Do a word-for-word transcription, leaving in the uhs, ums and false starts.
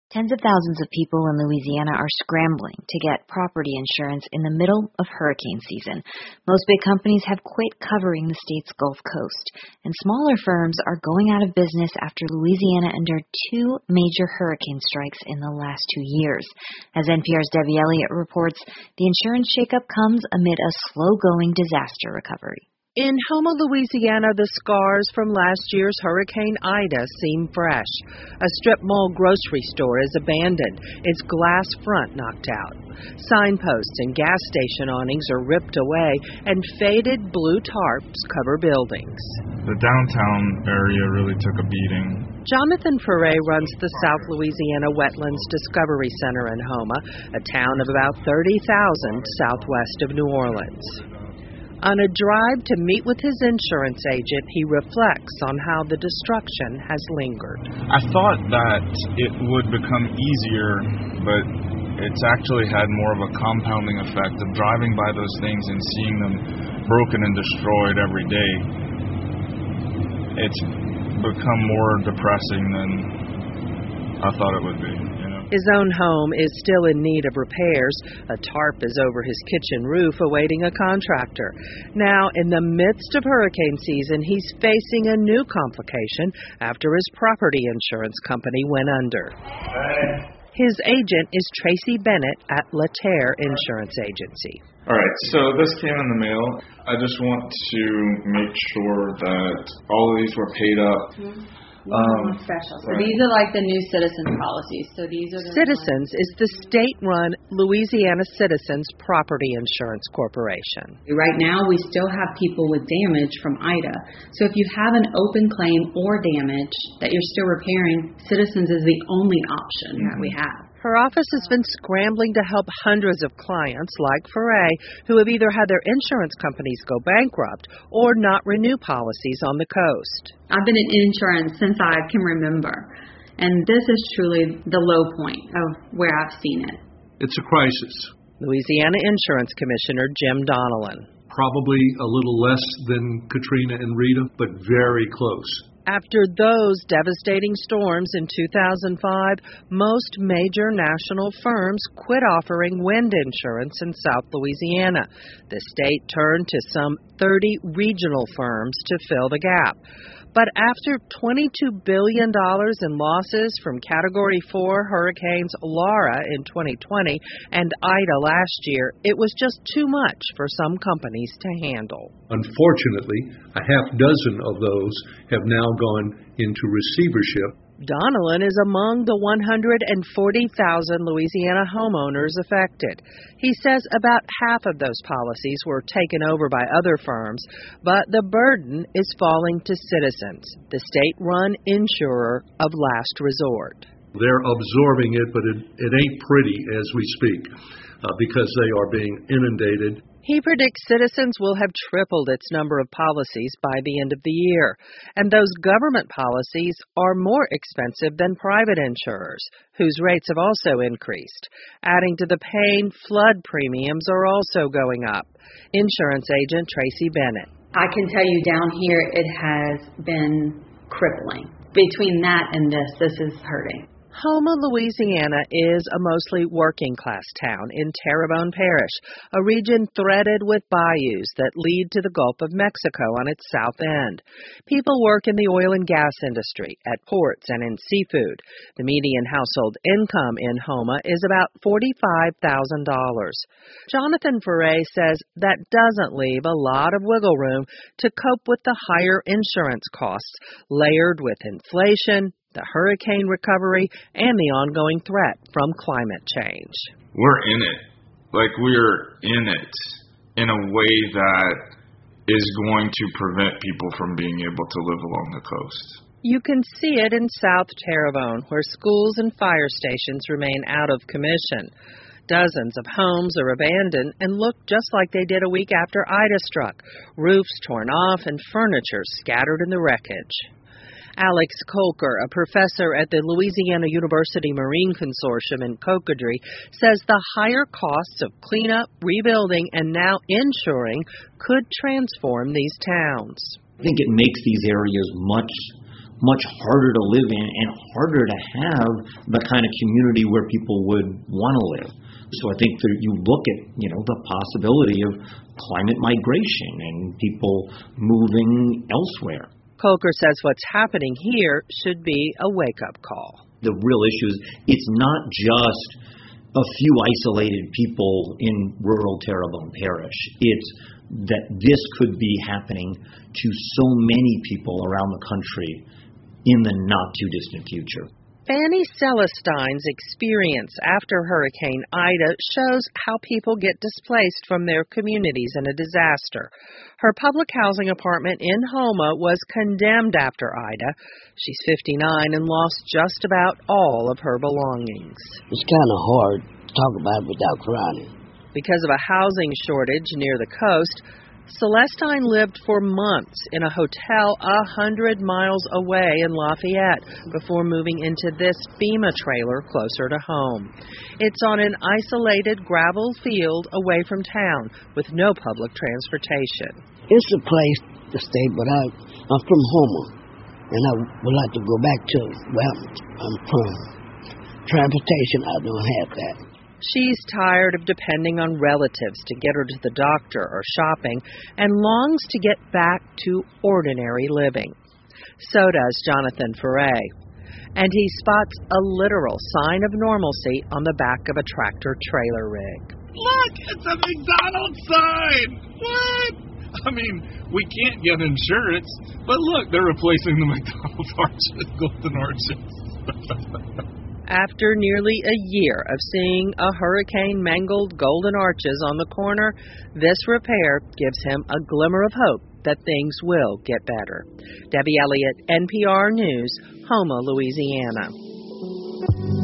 Tens of thousands of people in Louisiana are scrambling to get property insurance in the middle of hurricane season. Most big companies have quit covering the state's Gulf Coast, and smaller firms are going out of business after Louisiana endured two major hurricane strikes in the last two years. As N P R's Debbie Elliott reports, the insurance shakeup comes amid a slow-going disaster recovery. In Houma, Louisiana, the scars from last year's Hurricane Ida seem fresh. A strip mall grocery store is abandoned, its glass front knocked out. Signposts and gas station awnings are ripped away, and faded blue tarps cover buildings. The downtown area really took a beating. Jonathan Foray runs the South Louisiana Wetlands Discovery Center in Houma, a town of about thirty thousand southwest of New Orleans. On a drive to meet with his insurance agent, he reflects on how the destruction has lingered. I thought that it would become easier, but it's actually had more of a compounding effect of driving by those things and seeing them broken and destroyed every day. It's become more depressing than I thought it would be. His own home is still in need of repairs. A tarp is over his kitchen roof awaiting a contractor. Now, in the midst of hurricane season, he's facing a new complication after his property insurance company went under. Hey. His agent is Tracy Bennett at Laterre Insurance Agency. All right, so this came in the mail. I just want to make sure that all of these were paid up. Mm-hmm. Um, special. So right. These are like the new Citizens policies. So these are the Citizens is the state-run Louisiana Citizens Property Insurance Corporation. Right now, we still have people with damage from Ida. So if you have an open claim or damage that you're still repairing, Citizens is the only option mm-hmm. that we have. Her office has been scrambling to help hundreds of clients like Foray who have either had their insurance companies go bankrupt or not renew policies on the coast. I've been in insurance since I can remember, and this is truly the low point of where I've seen it. It's a crisis. Louisiana Insurance Commissioner Jim Donnellan. Probably a little less than Katrina and Rita, but very close. After those devastating storms in two thousand five, most major national firms quit offering wind insurance in South Louisiana. The state turned to some thirty regional firms to fill the gap. But after twenty-two billion dollars in losses from Category four hurricanes Laura in twenty twenty and Ida last year, it was just too much for some companies to handle. Unfortunately, a half dozen of those have now gone into receivership. Donnellan is among the one hundred forty thousand Louisiana homeowners affected. He says about half of those policies were taken over by other firms, but the burden is falling to Citizens, the state-run insurer of last resort. They're absorbing it, but it, it ain't pretty as we speak uh, because they are being inundated. He predicts Citizens will have tripled its number of policies by the end of the year. And those government policies are more expensive than private insurers, whose rates have also increased. Adding to the pain, flood premiums are also going up. Insurance agent Tracy Bennett. I can tell you down here it has been crippling. Between that and this, this is hurting. Houma, Louisiana is a mostly working-class town in Terrebonne Parish, a region threaded with bayous that lead to the Gulf of Mexico on its south end. People work in the oil and gas industry, at ports, and in seafood. The median household income in Houma is about forty-five thousand dollars. Jonathan Foray says that doesn't leave a lot of wiggle room to cope with the higher insurance costs, layered with inflation, the hurricane recovery, and the ongoing threat from climate change. We're in it. Like, we're in it in a way that is going to prevent people from being able to live along the coast. You can see it in South Terrebonne, where schools and fire stations remain out of commission. Dozens of homes are abandoned and look just like they did a week after Ida struck, roofs torn off and furniture scattered in the wreckage. Alex Kolker, a professor at the Louisiana University Marine Consortium in Cocodrie, says the higher costs of cleanup, rebuilding, and now insuring could transform these towns. I think it makes these areas much much harder to live in and harder to have the kind of community where people would want to live. So I think that you look at, you know, the possibility of climate migration and people moving elsewhere. Kolker says what's happening here should be a wake-up call. The real issue is it's not just a few isolated people in rural Terrebonne Parish. It's that this could be happening to so many people around the country in the not-too-distant future. Fanny Celestine's experience after Hurricane Ida shows how people get displaced from their communities in a disaster. Her public housing apartment in Houma was condemned after Ida. She's fifty-nine and lost just about all of her belongings. It's kind of hard to talk about it without crying. Because of a housing shortage near the coast, Celestine lived for months in a hotel a hundred miles away in Lafayette before moving into this FEMA trailer closer to home. It's on an isolated gravel field away from town with no public transportation. It's a place to stay, but I, I'm from Houma, and I would like to go back to where I'm from. Transportation, I don't have that. She's tired of depending on relatives to get her to the doctor or shopping and longs to get back to ordinary living. So does Jonathan Foray. And he spots a literal sign of normalcy on the back of a tractor-trailer rig. Look, it's a McDonald's sign! What? I mean, we can't get insurance, but look, they're replacing the McDonald's arches, golden arches. After nearly a year of seeing a hurricane-mangled golden arches on the corner, this repair gives him a glimmer of hope that things will get better. Debbie Elliott, N P R News, Houma, Louisiana.